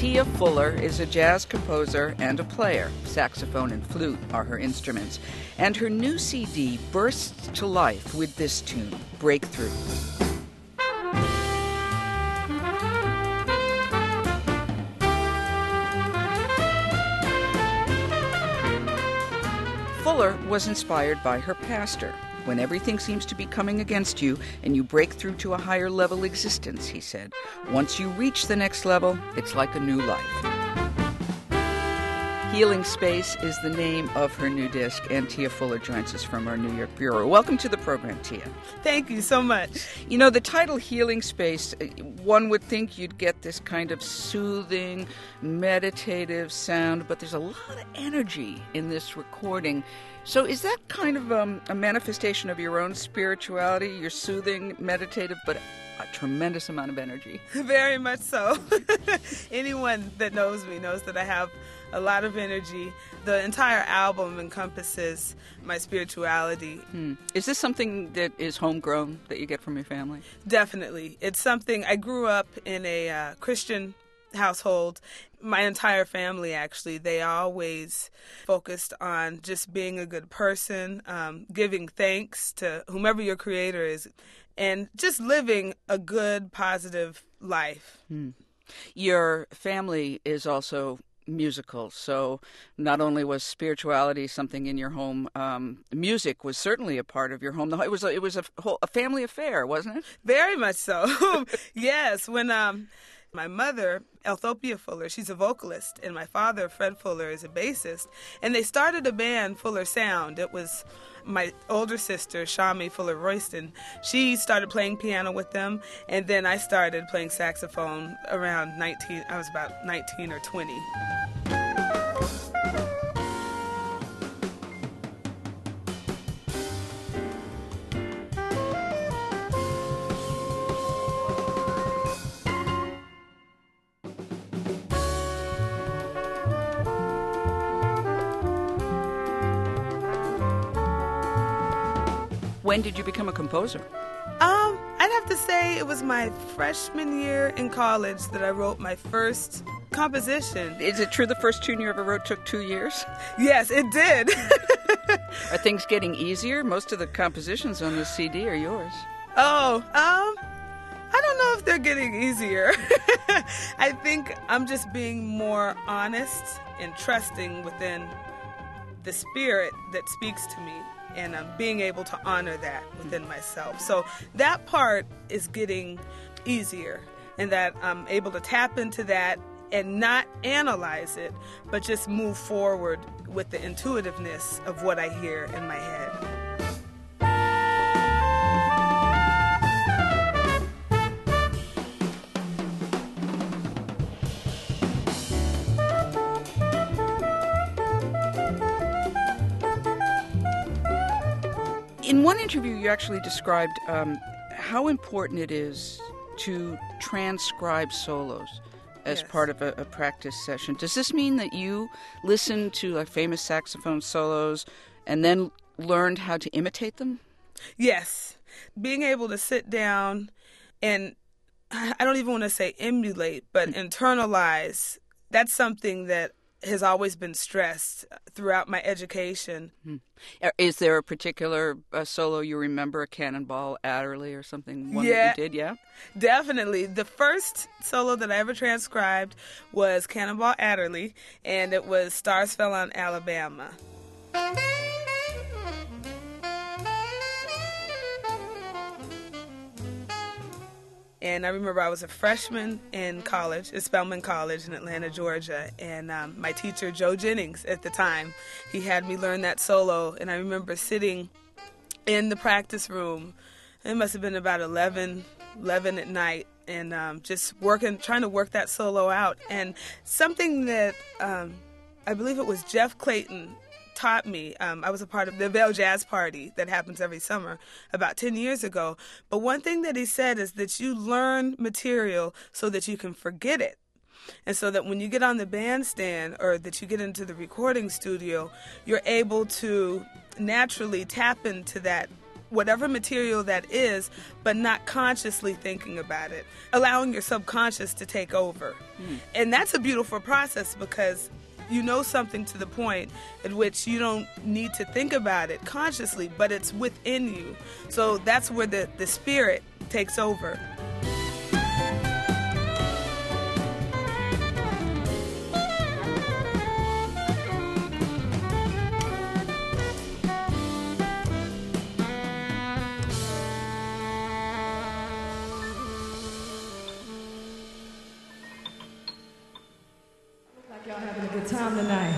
Tia Fuller is a jazz composer and a player. Saxophone and flute are her instruments. And her new CD bursts to life with this tune, Breakthrough. Fuller was inspired by her pastor. When everything seems to be coming against you and you break through to a higher level existence, he said. Once you reach the next level, it's like a new life. Healing Space is the name of her new disc, and Tia Fuller joins us from our New York bureau. Welcome to the program, Tia. Thank you so much. You know, the title Healing Space, one would think you'd get this kind of soothing, meditative sound, but there's a lot of energy in this recording. So is that kind of a manifestation of your own spirituality? You're soothing, meditative, but a tremendous amount of energy. Very much so. Anyone that knows me knows that I have a lot of energy. The entire album encompasses my spirituality. Is this something that is homegrown, that you get from your family? Definitely. It's something, I grew up in a Christian household. My entire family, actually, they always focused on just being a good person, giving thanks to whomever your creator is, and just living a good, positive life. Your family is also musical, so not only was spirituality something in your home, music was certainly a part of your home. It was a family affair, wasn't it? Very much so. Yes, when my mother, Elthopia Fuller, she's a vocalist, and my father, Fred Fuller, is a bassist, and they started a band, Fuller Sound. It was my older sister, Shami Fuller Royston. She started playing piano with them, and then I started playing saxophone around 19. I was about 19 or 20. When did you become a composer? I'd have to say it was my freshman year in college that I wrote my first composition. Is it true the first tune you ever wrote took 2 years? Yes, it did. Are things getting easier? Most of the compositions on this CD are yours. I don't know if they're getting easier. I think I'm just being more honest and trusting within the spirit that speaks to me, and being able to honor that within myself. So that part is getting easier, and that I'm able to tap into that and not analyze it, but just move forward with the intuitiveness of what I hear in my head. In one interview, you actually described how important it is to transcribe solos as part of a practice session. Does this mean that you listened to famous saxophone solos and then learned how to imitate them? Yes. Being able to sit down and, I don't even want to say emulate, but internalize, that's something that has always been stressed throughout my education. Is there a particular solo you remember, a Cannonball Adderley or something? One that you did, yeah? Definitely. The first solo that I ever transcribed was Cannonball Adderley, and it was Stars Fell on Alabama. And I remember I was a freshman in college, at Spelman College in Atlanta, Georgia. And my teacher, Joe Jennings, at the time, he had me learn that solo. And I remember sitting in the practice room. It must have been about 11 at night. And just trying to work that solo out. And something that I believe it was Jeff Clayton taught me. I was a part of the Vail Jazz Party that happens every summer about 10 years ago. But one thing that he said is that you learn material so that you can forget it. And so that when you get on the bandstand or that you get into the recording studio, you're able to naturally tap into that whatever material that is, but not consciously thinking about it, allowing your subconscious to take over. And that's a beautiful process because you know something to the point at which you don't need to think about it consciously, but it's within you. So that's where the spirit takes over. Y'all having a good time tonight.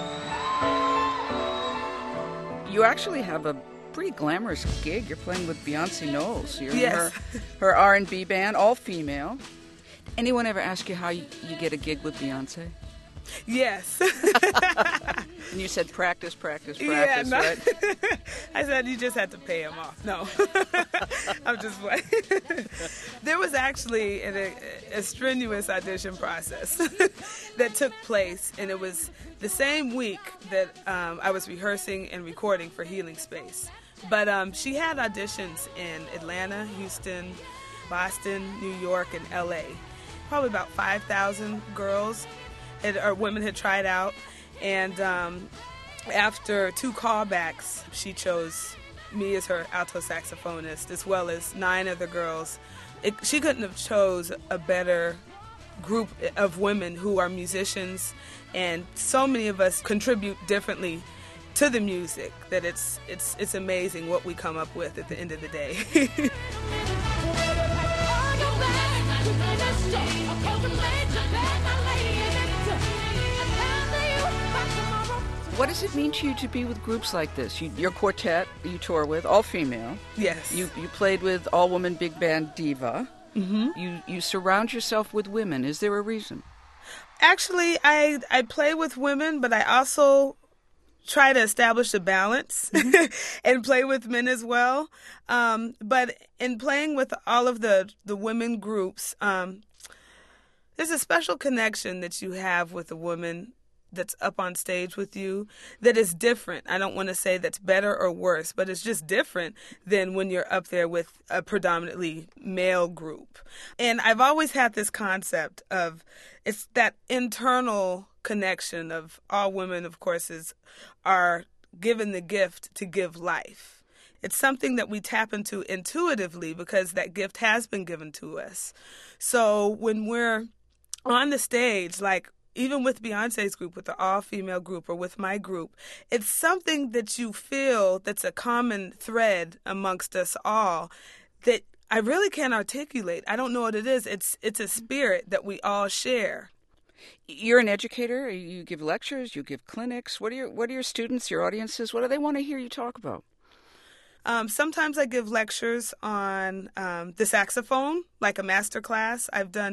You actually have a pretty glamorous gig. You're playing with Beyonce Knowles. You're Yes. in her R&B band, all female. Anyone ever ask you how you get a gig with Beyonce? Yes. And you said practice, No. right? I said you just had to pay him off. No. I'm just playing. There was actually a strenuous audition process that took place, and it was the same week that I was rehearsing and recording for Healing Space. But she had auditions in Atlanta, Houston, Boston, New York, and LA. Probably about 5,000 girls or women had tried out, and after 2 callbacks, she chose me as her alto saxophonist, as well as 9 other girls. She couldn't have chose a better group of women who are musicians, and so many of us contribute differently to the music that it's amazing what we come up with at the end of the day. What does it mean to you to be with groups like this? Your quartet you tour with, all female. Yes. You played with all-woman big band Diva. Mm-hmm. You surround yourself with women. Is there a reason? Actually, I play with women, but I also try to establish a balance and play with men as well. But in playing with all of the women groups, there's a special connection that you have with a woman that's up on stage with you that is different. I don't want to say that's better or worse, but it's just different than when you're up there with a predominantly male group. And I've always had this concept of it's that internal connection of all women, of course, are given the gift to give life. It's something that we tap into intuitively because that gift has been given to us. So when we're on the stage, like even with Beyonce's group, with the all-female group, or with my group, it's something that you feel that's a common thread amongst us all that I really can't articulate. I don't know what it is. It's a spirit that we all share. You're an educator. You give lectures. You give clinics. What are your students, your audiences? What do they want to hear you talk about? Sometimes I give lectures on the saxophone, like a master class.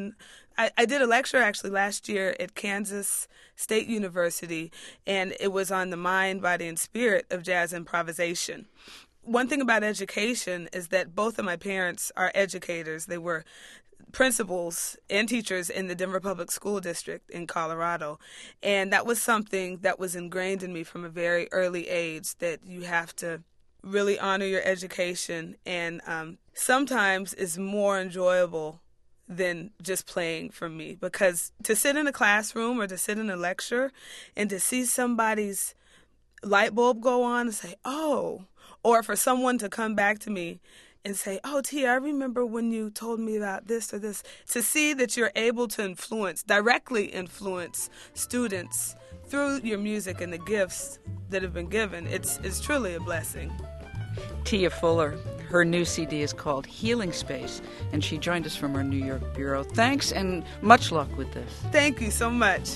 I did a lecture actually last year at Kansas State University, and it was on the mind, body, and spirit of jazz improvisation. One thing about education is that both of my parents are educators. They were principals and teachers in the Denver Public School District in Colorado. And that was something that was ingrained in me from a very early age, that you have to really honor your education, and sometimes it's more enjoyable than just playing for me, because to sit in a classroom or to sit in a lecture and to see somebody's light bulb go on and say, oh, or for someone to come back to me and say, oh, Tia, I remember when you told me about this or this, to see that you're able to directly influence students through your music and the gifts that have been given, it's truly a blessing. Tia Fuller, her new CD is called Healing Space, and she joined us from our New York bureau. Thanks, and much luck with this. Thank you so much.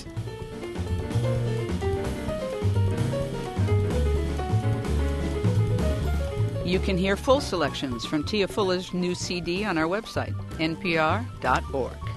You can hear full selections from Tia Fuller's new CD on our website, npr.org.